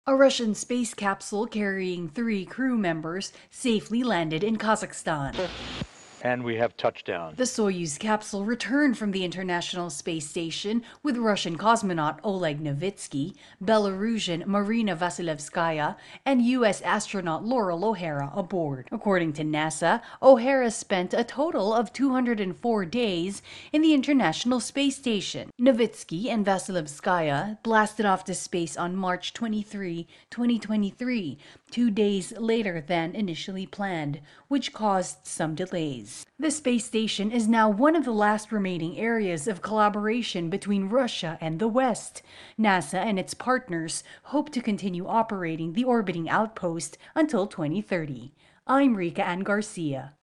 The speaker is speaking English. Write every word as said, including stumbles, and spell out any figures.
A Russian space capsule carrying three crew members safely landed in Kazakhstan. And we have touchdown. The Soyuz capsule returned from the International Space Station with Russian cosmonaut Oleg Novitsky, Belarusian Marina Vasilevskaya, and U S astronaut Laurel O'Hara aboard. According to NASA, O'Hara spent a total of two hundred four days in the International Space Station. Novitsky and Vasilevskaya blasted off to space on March twenty-third, twenty twenty-three, two days later than initially planned, which caused some delays. The space station is now one of the last remaining areas of collaboration between Russia and the West. NASA and its partners hope to continue operating the orbiting outpost until twenty thirty. I'm Rika Ann Garcia.